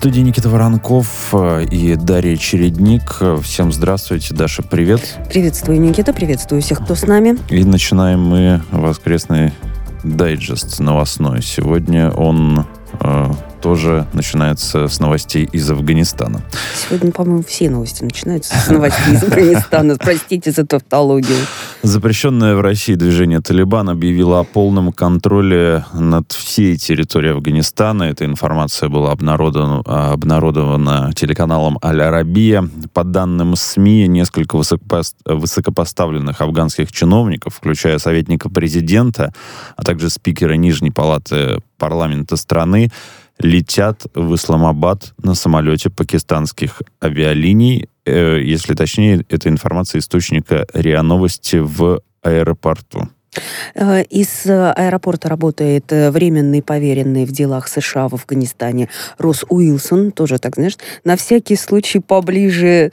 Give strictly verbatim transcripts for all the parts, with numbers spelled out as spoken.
студии Никита Воронков и Дарья Чередник. Всем здравствуйте. Даша, привет. Приветствую, Никита. Приветствую всех, кто с нами. И начинаем мы воскресный дайджест новостной. Сегодня он э, тоже начинается с новостей из Афганистана. Сегодня, по-моему, все новости начинаются с новостей из Афганистана. Простите за тавтологию. Запрещенное в России движение «Талибан» объявило о полном контроле над всей территорией Афганистана. Эта информация была обнародована, обнародована телеканалом «Аль-Арабия». По данным СМИ, несколько высокопоставленных афганских чиновников, включая советника президента, а также спикера Нижней палаты парламента страны, летят в Исламабад на самолете пакистанских авиалиний. Если точнее, это информация источника РИА Новости в аэропорту. Из аэропорта работает временный поверенный в делах США в Афганистане Росс Уилсон, тоже, так знаешь, на всякий случай поближе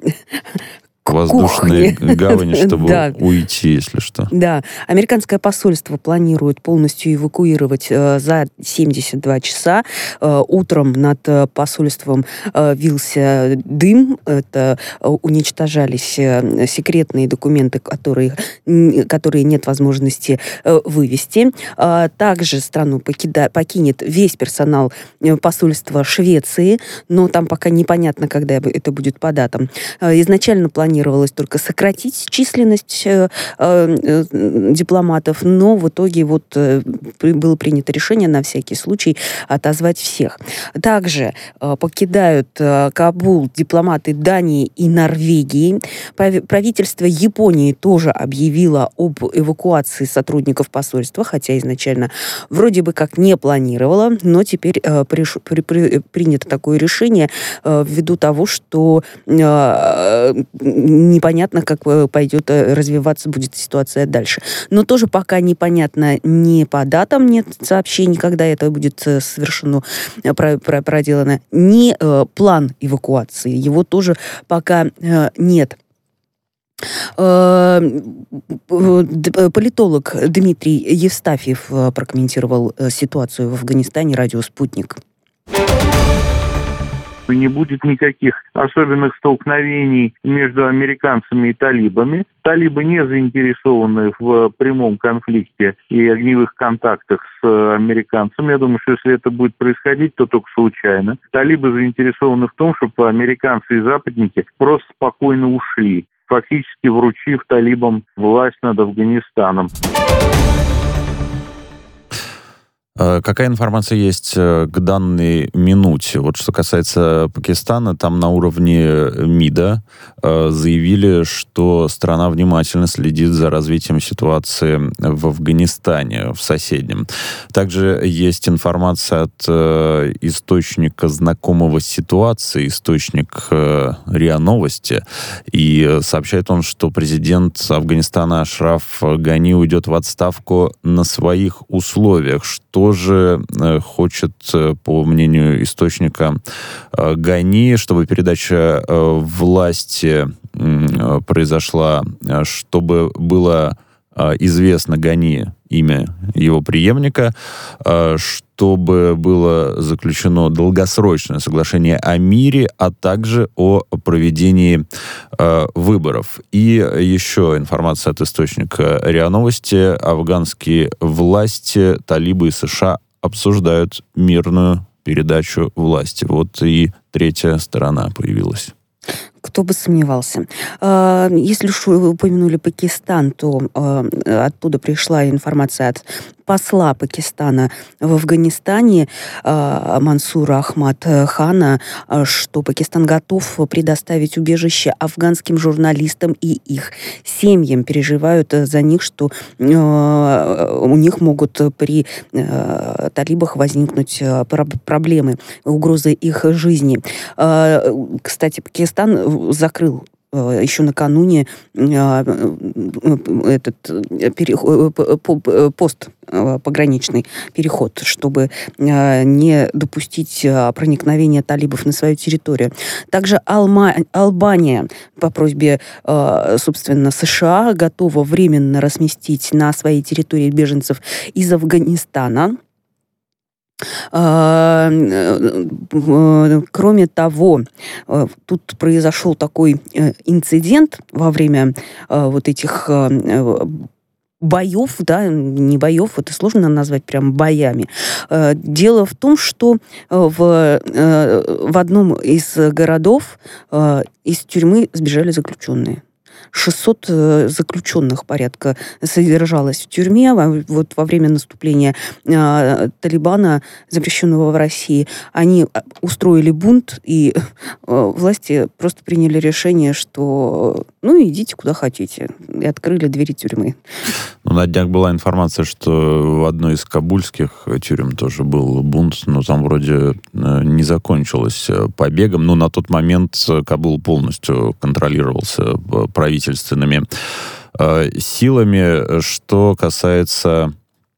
к воздушной кухне. гавани, чтобы да. уйти, если что. Да. Американское посольство планирует полностью эвакуировать э, за семьдесят два часа. Э, утром над э, посольством э, вился дым. Это э, уничтожались э, секретные документы, которые, э, которые нет возможности э, вывести. Э, также страну покида, покинет весь персонал э, посольства Швеции, но там пока непонятно, когда это будет по датам. Э, изначально планировалось Планировалось только сократить численность э, э, дипломатов, но в итоге вот э, было принято решение на всякий случай отозвать всех. Также э, покидают э, Кабул дипломаты Дании и Норвегии. Правительство Японии тоже объявило об эвакуации сотрудников посольства, хотя изначально вроде бы как не планировало, но теперь э, приш, при, при, принято такое решение э, ввиду того, что э, непонятно, как пойдет развиваться будет ситуация дальше. Но тоже пока непонятно ни по датам, нет сообщений, когда это будет совершено, проделано, ни план эвакуации. Его тоже пока нет. Политолог Дмитрий Евстафьев прокомментировал ситуацию в Афганистане радио «Спутник». Не будет никаких особенных столкновений между американцами и талибами. Талибы не заинтересованы в прямом конфликте и огневых контактах с американцами. Я думаю, что если это будет происходить, то только случайно. Талибы заинтересованы в том, чтобы американцы и западники просто спокойно ушли, фактически вручив талибам власть над Афганистаном. Какая информация есть к данной минуте? Вот что касается Пакистана, там на уровне МИДа заявили, что страна внимательно следит за развитием ситуации в Афганистане, в соседнем. Также есть информация от источника знакомого с ситуацией, источник РИА Новости, и сообщает он, что президент Афганистана Ашраф Гани уйдет в отставку на своих условиях, что тоже хочет, по мнению источника Гани, чтобы передача власти произошла, чтобы было известно Гани имя его преемника, чтобы было заключено долгосрочное соглашение о мире, а также о проведении выборов. И еще информация от источника РИА Новости. Афганские власти, талибы и США обсуждают мирную передачу власти. Вот и третья сторона появилась. Кто бы сомневался. Если уж вы упомянули Пакистан, то оттуда пришла информация от посла Пакистана в Афганистане Мансура Ахмад Хана, что Пакистан готов предоставить убежище афганским журналистам и их семьям. Переживают за них, что у них могут при талибах возникнуть проблемы, угрозы их жизни. Кстати, Пакистан закрыл еще накануне этот переход, пост, пограничный переход, чтобы не допустить проникновения талибов на свою территорию. Также Алма, Албания по просьбе, собственно, США готова временно разместить на своей территории беженцев из Афганистана. Кроме того, тут произошел такой инцидент во время вот этих боев, да, не боев, это сложно назвать прям боями. Дело в том, что в, в одном из городов из тюрьмы сбежали заключенные. шестьсот заключенных порядка содержалось в тюрьме вот во время наступления э, Талибана, запрещенного в России. Они устроили бунт, и э, власти просто приняли решение, что ну идите куда хотите, и открыли двери тюрьмы. Ну, на днях была информация, что в одной из кабульских тюрем тоже был бунт, но там вроде не закончилось побегом. Но на тот момент Кабул полностью контролировался правительственными э, силами. Что касается,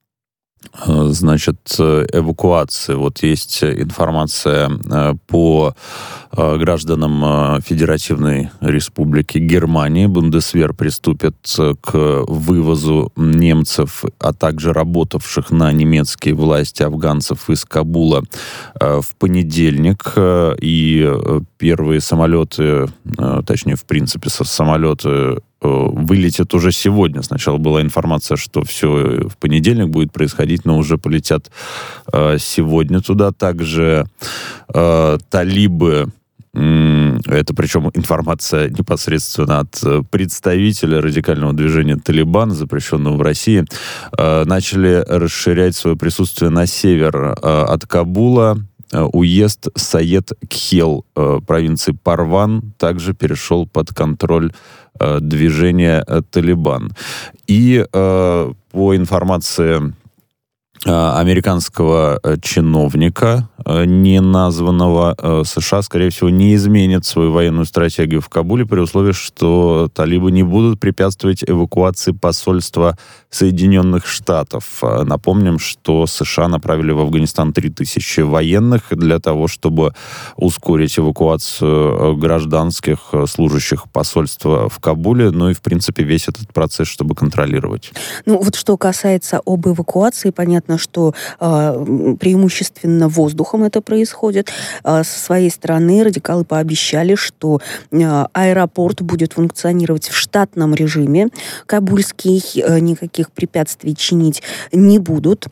э, значит, эвакуации, вот есть информация э, по э, гражданам э, Федеративной Республики Германии. Бундесвер приступит к вывозу немцев, а также работавших на немецкие власти афганцев из Кабула э, в понедельник. Э, и первые самолеты, э, точнее, в принципе, самолеты вылетят уже сегодня. Сначала была информация, что все в понедельник будет происходить, но уже полетят э, сегодня туда. Также э, талибы, э, это причем информация непосредственно от представителя радикального движения «Талибан», запрещенного в России, э, начали расширять свое присутствие на север э, от Кабула. Уезд Саед-Кхел э, провинции Парван также перешел под контроль э, движения э, «Талибан». И э, по информации э, американского э, чиновника, э, не названного, э, США, скорее всего, не изменит свою военную стратегию в Кабуле при условии, что талибы не будут препятствовать эвакуации посольства Соединенных Штатов. Напомним, что США направили в Афганистан три тысячи военных для того, чтобы ускорить эвакуацию гражданских служащих посольства в Кабуле, ну и, в принципе, весь этот процесс, чтобы контролировать. Ну, вот что касается об эвакуации, понятно, что э, преимущественно воздухом это происходит. Э, со своей стороны радикалы пообещали, что э, аэропорт будет функционировать в штатном режиме. Кабульский э, никаких препятствий чинить не будут.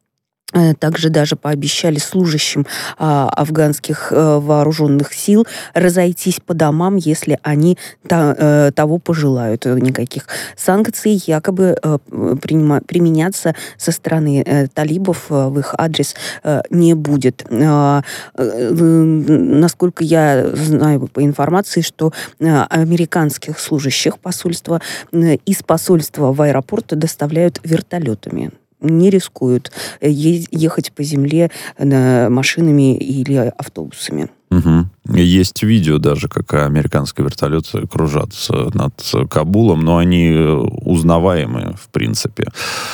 Также даже пообещали служащим а, афганских а, вооруженных сил разойтись по домам, если они та, а, того пожелают. Никаких санкций якобы а, принима, применяться со стороны а, талибов а, в их адрес а, не будет. А, а, насколько я знаю по информации, что а, американских служащих посольства а, из посольства в аэропорт доставляют вертолетами. Не рискуют ехать по земле машинами или автобусами. Угу. Есть видео даже, как американские вертолеты кружатся над Кабулом, но они узнаваемые, в принципе.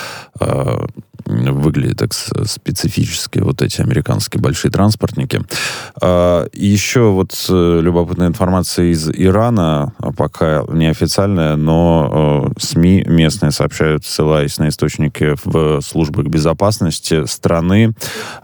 Выглядят так специфически вот эти американские большие транспортники. Еще вот любопытная информация из Ирана, пока неофициальная, но СМИ местные сообщают, ссылаясь на источники в службах безопасности страны,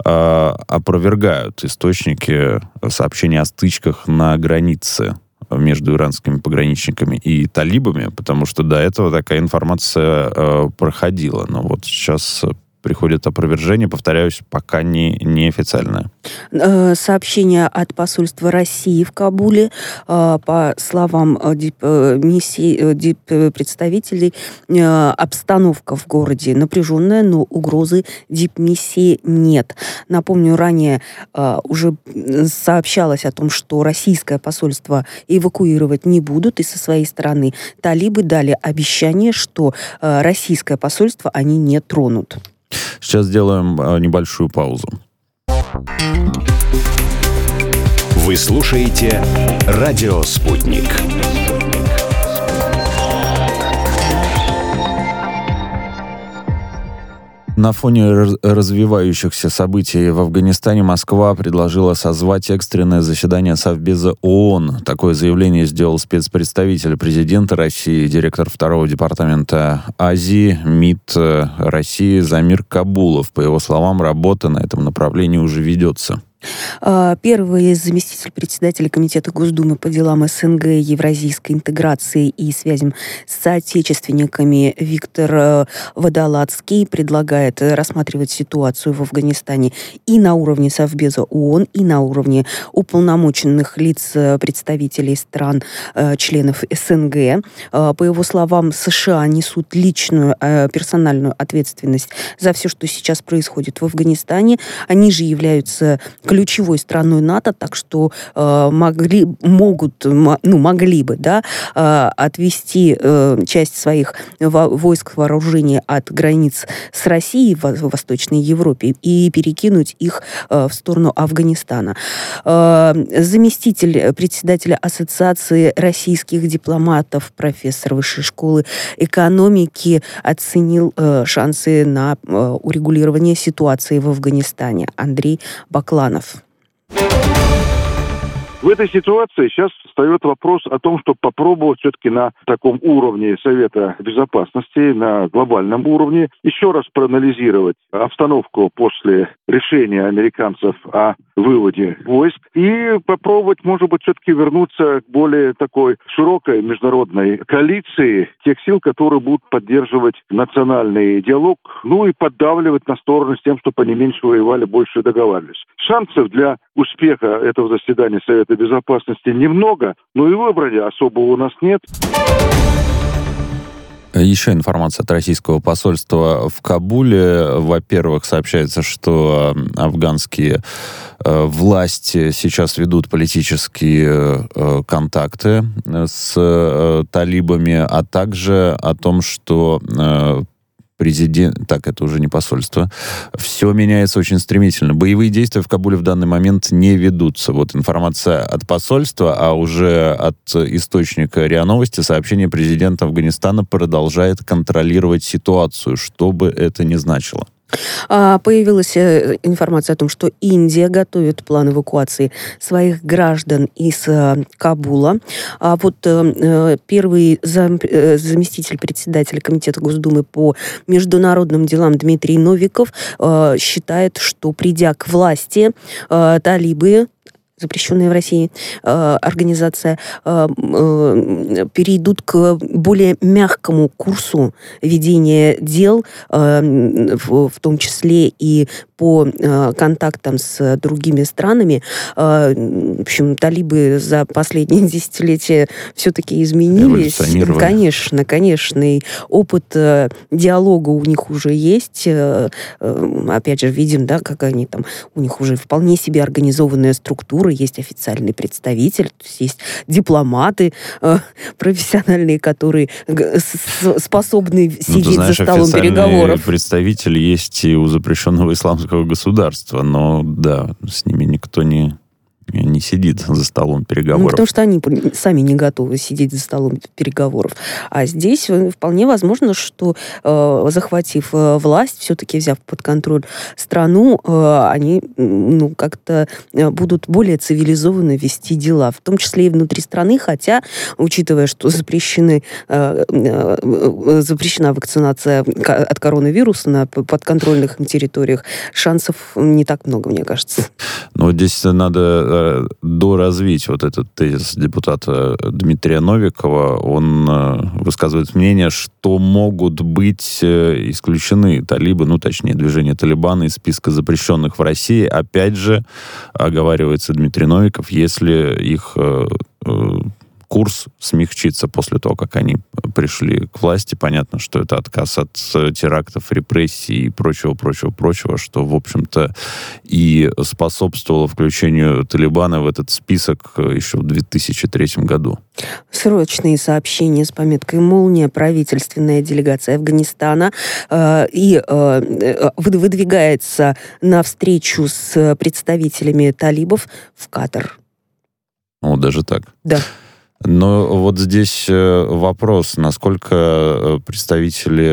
опровергают источники сообщения о стычках на границе между иранскими пограничниками и талибами, потому что до этого такая информация э, проходила. Но вот сейчас приходит опровержение, повторяюсь, пока не, не официальное. Сообщение от посольства России в Кабуле, по словам дипмиссии, диппредставителей, обстановка в городе напряженная, но угрозы дипмиссии нет. Напомню, ранее уже сообщалось о том, что российское посольство эвакуировать не будут, и со своей стороны талибы дали обещание, что российское посольство они не тронут. Сейчас сделаем небольшую паузу. Вы слушаете «Радио Спутник». На фоне развивающихся событий в Афганистане Москва предложила созвать экстренное заседание Совбеза ООН. Такое заявление сделал спецпредставитель президента России, директор второго департамента Азии МИД России Замир Кабулов. По его словам, работа на этом направлении уже ведется. Первый заместитель председателя Комитета Госдумы по делам СНГ, евразийской интеграции и связям с соотечественниками Виктор Водолацкий предлагает рассматривать ситуацию в Афганистане и на уровне Совбеза ООН, и на уровне уполномоченных лиц представителей стран, членов СНГ. По его словам, США несут личную персональную ответственность за все, что сейчас происходит в Афганистане. Они же являются ключевой страной НАТО, так что э, могли, могут, ну, могли бы, да, э, отвести э, часть своих во- войск вооружения от границ с Россией в, в Восточной Европе и перекинуть их э, в сторону Афганистана. Э, заместитель председателя Ассоциации российских дипломатов, профессор Высшей школы экономики, оценил э, шансы на э, урегулирование ситуации в Афганистане. Андрей Бакланов. В этой ситуации сейчас встает вопрос о том, чтобы попробовать все-таки на таком уровне Совета Безопасности, на глобальном уровне, еще раз проанализировать обстановку после решения американцев о выводе войск и попробовать, может быть, все-таки вернуться к более такой широкой международной коалиции тех сил, которые будут поддерживать национальный диалог, ну и поддавливать на стороны с тем, чтобы они меньше воевали, больше договаривались. Шансов для успеха этого заседания Совета Безопасности немного, но и выбора особого у нас нет. Еще информация от российского посольства в Кабуле. Во-первых, сообщается, что афганские э, власти сейчас ведут политические э, контакты с э, талибами, а также о том, что э, президент... Так, это уже не посольство. Все меняется очень стремительно. Боевые действия в Кабуле в данный момент не ведутся. Вот информация от посольства, а уже от источника РИА Новости сообщение президента Афганистана продолжает контролировать ситуацию, что бы это ни значило. Появилась информация о том, что Индия готовит план эвакуации своих граждан из Кабула. А вот первый зам, заместитель председателя Комитета Госдумы по международным делам Дмитрий Новиков считает, что, придя к власти, талибы, запрещенная в России э, организация, э, э, перейдут к более мягкому курсу ведения дел, э, в, в том числе и по э, контактам с другими странами. Э, в общем, талибы за последние десятилетия все-таки изменились. Конечно, конечно. И опыт э, диалога у них уже есть. Э, э, опять же, видим, да, как они там, у них уже вполне себе организованная структура, есть официальный представитель, то есть, есть дипломаты э, профессиональные, которые с- способны сидеть ну, знаешь, за столом переговоров. Представитель есть и у запрещенного исламского государства, но да, с ними никто не... не сидит за столом переговоров. Ну, потому что они сами не готовы сидеть за столом переговоров. А здесь вполне возможно, что, э, захватив э, власть, все-таки взяв под контроль страну, э, они ну, как-то будут более цивилизованно вести дела, в том числе и внутри страны, хотя, учитывая, что запрещены, э, э, запрещена вакцинация от коронавируса на подконтрольных им территориях, шансов не так много, мне кажется. Ну, вот здесь надо доразвить вот этот тезис депутата Дмитрия Новикова. Он высказывает мнение, что могут быть исключены талибы, ну, точнее, движение Талибана из списка запрещенных в России. Опять же, оговаривается Дмитрий Новиков, если их курс смягчится после того, как они пришли к власти. Понятно, что это отказ от терактов, репрессий и прочего, прочего, прочего, что, в общем-то, и способствовало включению Талибана в этот список еще в две тысячи третьем году. Срочные сообщения с пометкой «Молния». Правительственная делегация Афганистана э, и э, выдвигается на встречу с представителями талибов в Катар. О, даже так? Да. Но вот здесь вопрос, насколько представители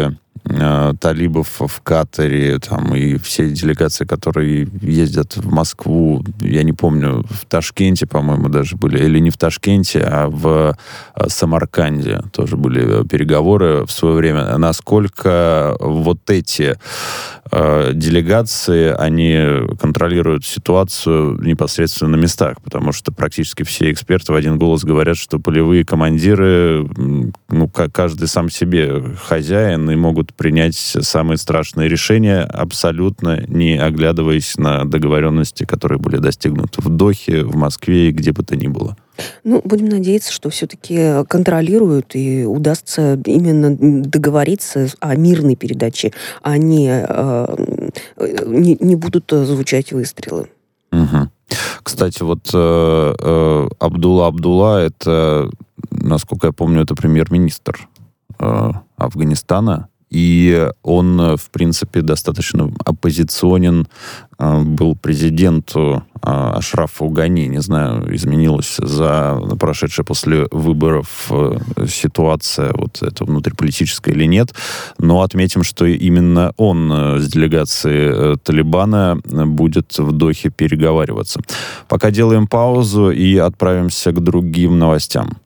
э, талибов в Катаре, там, и все делегации, которые ездят в Москву, я не помню, в Ташкенте, по-моему, даже были, или не в Ташкенте, а в э, Самарканде тоже были переговоры в свое время. Насколько вот эти э, делегации, они контролируют ситуацию непосредственно на местах, потому что практически все эксперты в один голос говорят, что полевые командиры, ну, каждый сам себе хозяин и могут принять самые страшные решения, абсолютно не оглядываясь на договоренности, которые были достигнуты в Дохе, в Москве и где бы то ни было. Ну, будем надеяться, что все-таки контролируют и удастся именно договориться о мирной передаче, а не, не, не будут звучать выстрелы. Угу. Кстати, вот э, э, Абдулла Абдулла, это, насколько я помню, это премьер-министр э, Афганистана, и он, в принципе, достаточно оппозиционен э, был президенту э, Ашрафу Гани. Не знаю, изменилась за прошедшая после выборов э, ситуация вот эта внутриполитическая или нет, но отметим, что именно он э, с делегацией э, Талибана будет в Дохе переговариваться. Пока делаем паузу и отправимся к другим новостям.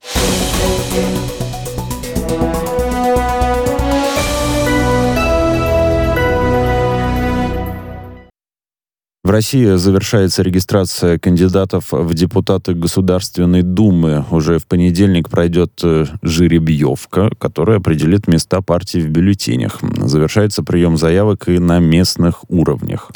В России завершается регистрация кандидатов в депутаты Государственной Думы. Уже в понедельник пройдет жеребьевка, которая определит места партий в бюллетенях. Завершается прием заявок и на местных уровнях.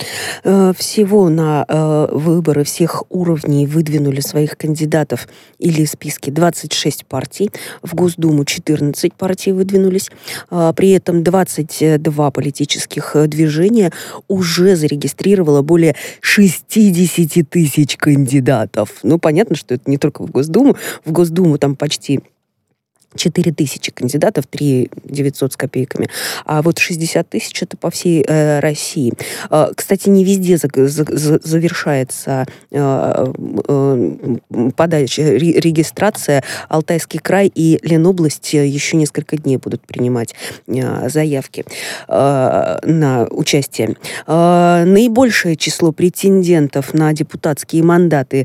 Всего на э, выборы всех уровней выдвинули своих кандидатов или списки двадцать шесть партий. В Госдуму четырнадцать партий выдвинулись. Э, при этом двадцать два политических движения уже зарегистрировало более шестьдесят тысяч кандидатов. Ну, понятно, что это не только в Госдуму. В Госдуму там почти четыре тысячи кандидатов, три тысячи девятьсот с копейками. А вот шестьдесят тысяч это по всей э, России. Э, кстати, не везде за, за, завершается э, э, подача, ре, регистрация. Алтайский край и Ленобласть еще несколько дней будут принимать э, заявки э, на участие. Э, наибольшее число претендентов на депутатские мандаты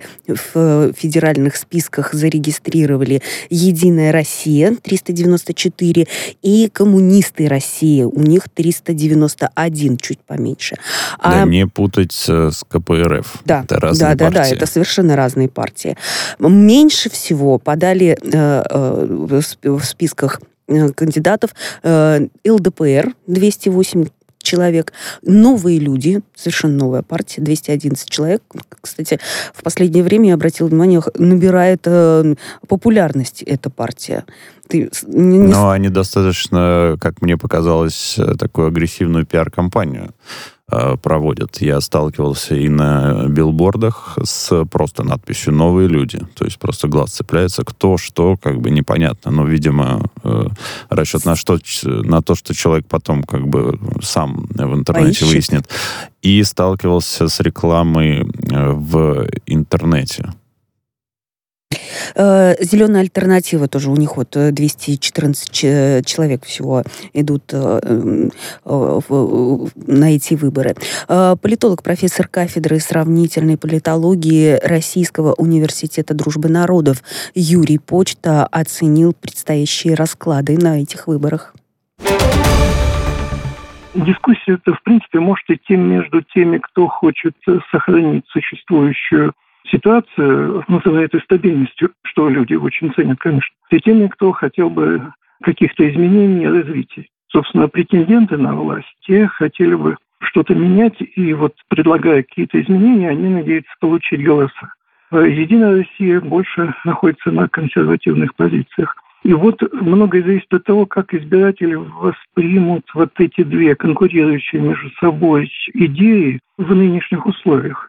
в федеральных списках зарегистрировали «Единая Россия» триста девяносто четыре и «Коммунисты России». У них триста девяносто один, чуть поменьше. Да, а... не путать с ка пэ эр эф. Да, это разные да, партии. Да, да, это совершенно разные партии. Меньше всего подали э, э, в списках э, кандидатов э, эл дэ пэ эр двести восемь человек. Новые люди, совершенно новая партия, двести одиннадцать человек. Кстати, в последнее время, я обратила внимание, набирает э, популярность эта партия. Ты не, не... Но они достаточно, как мне показалось, такую агрессивную пиар-компанию э, проводят. Я сталкивался и на билбордах с просто надписью «Новые люди». То есть просто глаз цепляется, кто, что, как бы непонятно. Но, видимо, э, расчет на, что, на то, что человек потом как бы сам в интернете Поищет. выяснит. И сталкивался с рекламой э, в интернете. Зеленая альтернатива тоже, у них вот двести четырнадцать человек всего идут на эти выборы. Политолог, профессор кафедры сравнительной политологии Российского университета дружбы народов Юрий Почта оценил предстоящие расклады на этих выборах. Дискуссия-то, в принципе, может идти между теми, кто хочет сохранить существующую ситуацию, называют и стабильностью, что люди очень ценят, конечно, и теми, кто хотел бы каких-то изменений и развития. Собственно, претенденты на власть, те хотели бы что-то менять, и вот предлагая какие-то изменения, они надеются получить голоса. Единая Россия больше находится на консервативных позициях. И вот многое зависит от того, как избиратели воспримут вот эти две конкурирующие между собой идеи в нынешних условиях.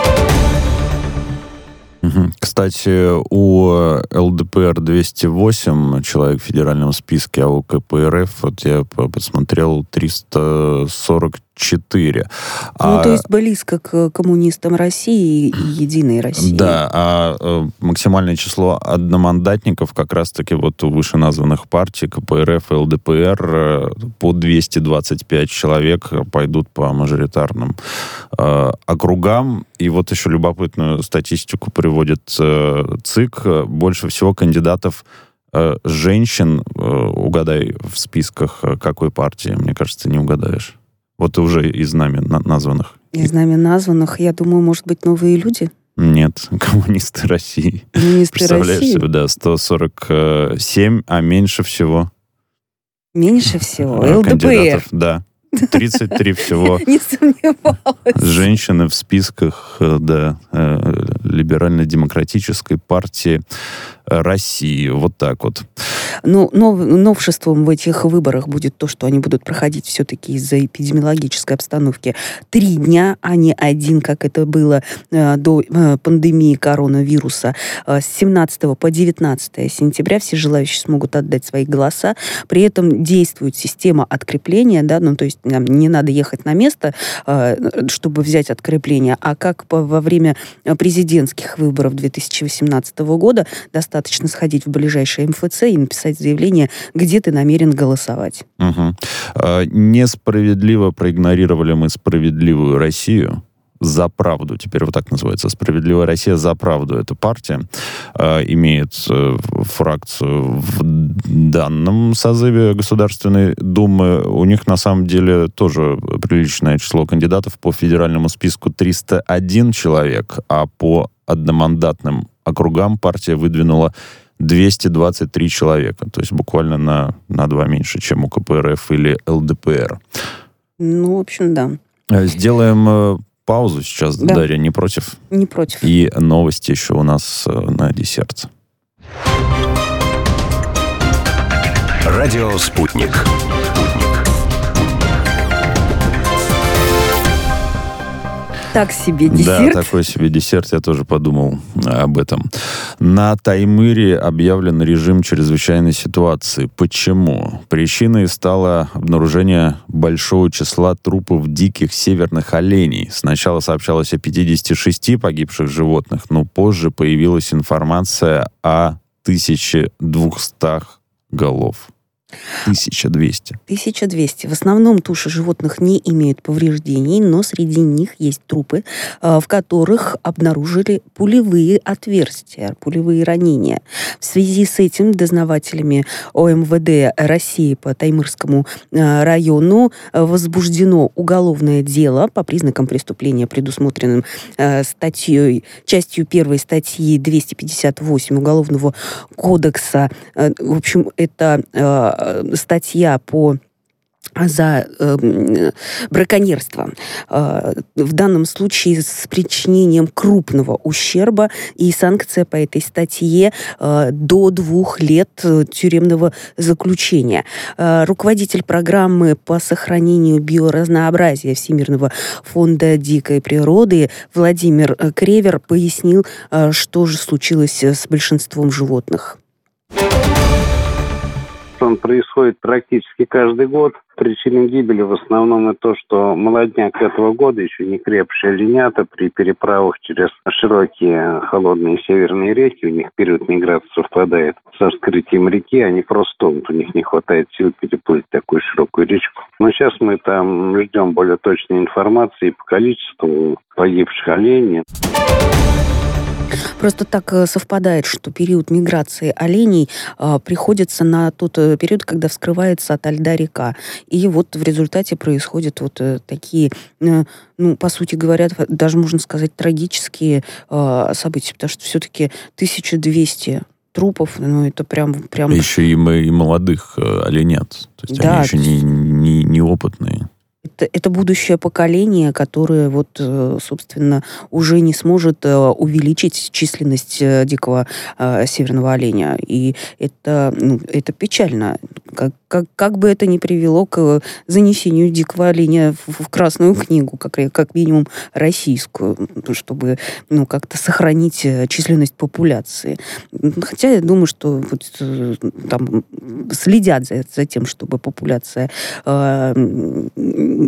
Кстати, у эл дэ пэ эр двести восемь человек в федеральном списке, а у ка пэ эр эф, вот я посмотрел, триста сорок четыре. Ну, а, то есть близко к коммунистам России и Единой России. Да, а максимальное число одномандатников как раз-таки вот у вышеназванных партий ка пэ эр эф и эл дэ пэ эр по двести двадцать пять человек пойдут по мажоритарным э, округам. И вот еще любопытную статистику приводит э, ЦИК. Больше всего кандидатов э, женщин, э, угадай в списках какой партии, мне кажется, не угадаешь. Вот уже из нами на- названных. Из нами названных, я думаю, может быть, новые люди? Нет, коммунисты России. Коммунисты Представляешь России? себе, да, сто сорок семь, а меньше всего Меньше всего. э, эл дэ пэ эр. кандидатов. Да, тридцать три всего Не сомневалась. женщины в списках, э, да, э, либерально-демократической партии России. Вот так вот. Ну, нов, новшеством в этих выборах будет то, что они будут проходить все-таки из-за эпидемиологической обстановки три дня, а не один, как это было э, до э, пандемии коронавируса. Э, с семнадцатого по девятнадцатое сентября все желающие смогут отдать свои голоса. При этом действует система открепления, да, ну, то есть нам не надо ехать на место, э, чтобы взять открепление, а как по, во время президентских выборов две тысячи восемнадцатого года достаточно сходить в ближайшее эм эф цэ и написать заявление, где ты намерен голосовать. Угу. А, несправедливо проигнорировали мы «Справедливую Россию» за правду. Теперь вот так называется. «Справедливая Россия за правду». Эта партия э, имеет э, фракцию в данном созыве Государственной Думы. У них на самом деле тоже приличное число кандидатов. По федеральному списку триста один человек, а по одномандатным округам партия выдвинула двести двадцать три человека. То есть буквально на, на два меньше, чем у ка пэ эр эф или эл дэ пэ эр. Ну, в общем, да. Сделаем э, паузу сейчас, Да. Дарья, не против? Не против. И новости еще у нас э, на десерт. Радио «Спутник». Так себе десерт. Да, такой себе десерт, я тоже подумал об этом. На Таймыре объявлен режим чрезвычайной ситуации. Почему? Причиной стало обнаружение большого числа трупов диких северных оленей. Сначала сообщалось о пятидесяти шести погибших животных, но позже появилась информация о тысяче двухстах голов. тысяча двести. тысяча двести. В основном туши животных не имеют повреждений, но среди них есть трупы, в которых обнаружили пулевые отверстия, пулевые ранения. В связи с этим дознавателями о эм вэ дэ России по Таймырскому району возбуждено уголовное дело по признакам преступления, предусмотренным статьей, частью первой статьи двести пятьдесят восемь Уголовного кодекса. В общем, это статья по за э, браконьерство. Э, в данном случае с причинением крупного ущерба, и санкция по этой статье э, до двух лет тюремного заключения. Э, руководитель программы по сохранению биоразнообразия Всемирного фонда дикой природы Владимир Кревер пояснил, э, что же случилось с большинством животных. Он происходит практически каждый год. Причиной гибели в основном это то, что молодняк этого года, еще не крепшие оленята, при переправах через широкие холодные северные реки, у них период миграции совпадает со вскрытием реки, они просто тонут, у них не хватает сил переплыть такую широкую речку. Но сейчас мы там ждем более точной информации по количеству погибших оленей. Просто так совпадает, что период миграции оленей э, приходится на тот период, когда вскрывается ото льда река. И вот в результате происходят вот э, такие, э, ну, по сути говоря, даже можно сказать, трагические э, события, потому что все-таки тысяча двести трупов, ну, это прям... прям... Еще и, и молодых э, оленят. То есть да, они еще не, не, не опытные. Это, это будущее поколение, которое, вот, собственно, уже не сможет увеличить численность дикого э, северного оленя. И это, ну, это печально. Как, как, как бы это ни привело к занесению дикого оленя в, в Красную книгу, как, как минимум российскую, чтобы, ну, как-то сохранить численность популяции. Хотя я думаю, что вот, там следят за, за тем, чтобы популяция э,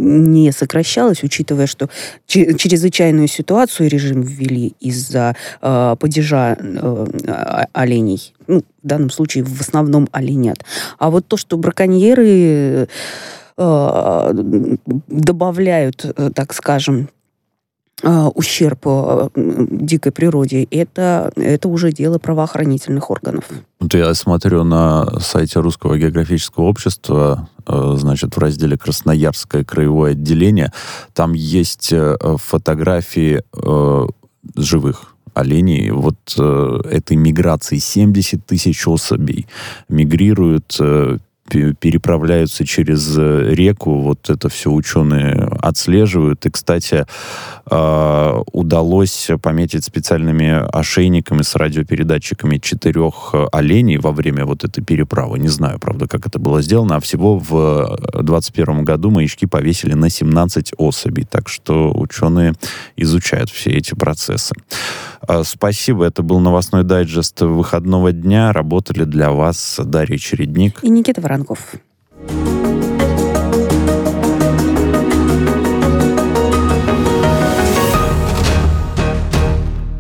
не сокращалось, учитывая, что чрезвычайную ситуацию режим ввели из-за э, падежа э, оленей. Ну, в данном случае в основном оленят. А вот то, что браконьеры э, добавляют, э, так скажем, ущерб дикой природе, это, это уже дело правоохранительных органов. Вот я смотрю на сайте Русского географического общества, значит, в разделе «Красноярское краевое отделение», там есть фотографии живых оленей. Вот этой миграции семьдесят тысяч особей мигрируют, переправляются через реку, вот это все ученые отслеживают. И, кстати, удалось пометить специальными ошейниками с радиопередатчиками четырех оленей во время вот этой переправы. Не знаю, правда, как это было сделано, а всего в двадцать первом году маячки повесили на семнадцать особей, так что ученые изучают все эти процессы. Спасибо, это был новостной дайджест выходного дня. Работали для вас Дарья Чередник и Никита Воронков.